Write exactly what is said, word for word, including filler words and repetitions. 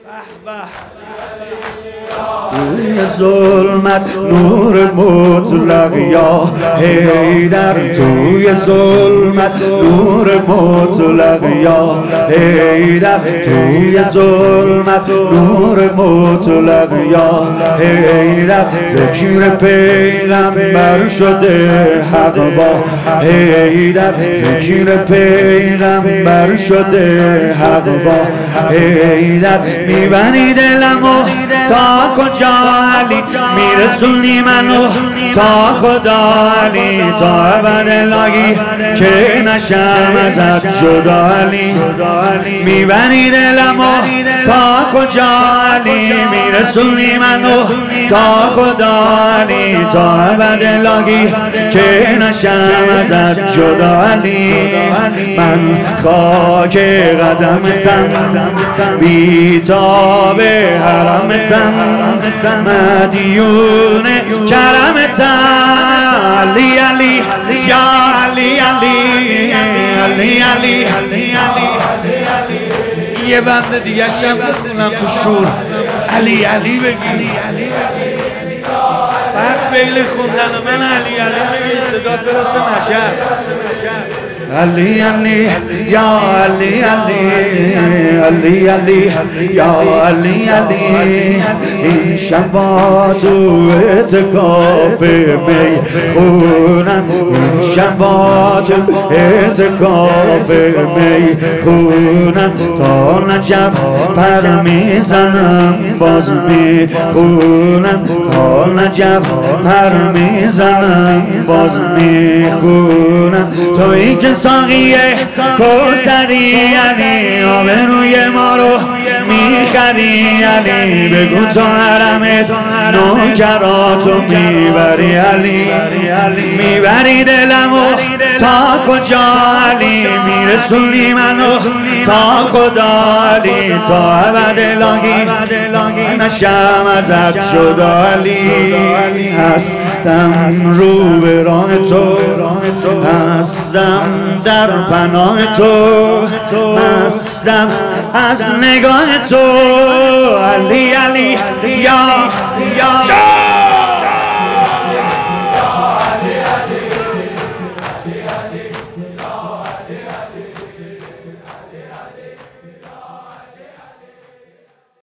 توی ظلمت نور مطلق یا حیدر، توی ظلمت نور مطلق یا حیدر، توی ظلمت نور مطلق یا حیدر. ذکر پیغمبر شده حق با حیدر، ذکر پیغمبر شده حق با حیدر. میبری دلمو تا کجا علی، میرسونی منو تا خدا علی، تا ابد الهی که نشم ازت جدا علی. میبری دلمو تا کجا علی، میرسونی منو تا خدا علی، تا ابد الهی که نشم ازت جدا علی. من خاک قدمتم، بیتاب حرمتم، مدیون کرمتم. علی علی یا علی علی علی علی علی. یه بند دیگه شم بخونم تو شور، علی علی بگی. بعد بیل خوندن و من علی علی بگی، صدا برسه نجف. علی علی یا علی علی علی علی یا علی علی. این شبا تو اعتکاف می خونم، این شبا تو اعتکاف می خونم، تا نجف پر میزنم باز می خونم، تا نجف پر میزنم باز می خونم. تویی که ساقیه کوثری علی، آبروی ما رو میخری علی. بگو تو حرمت نوکراتو میبری علی، میبری دلمو تا کجا علی، میرسونی منو تا خدا علی، تا ابد الهی نشم ازت جدا علی. هستم رو به راه تو، هستم در پناه تو، مستم از نگاه تو. علی علی یا یا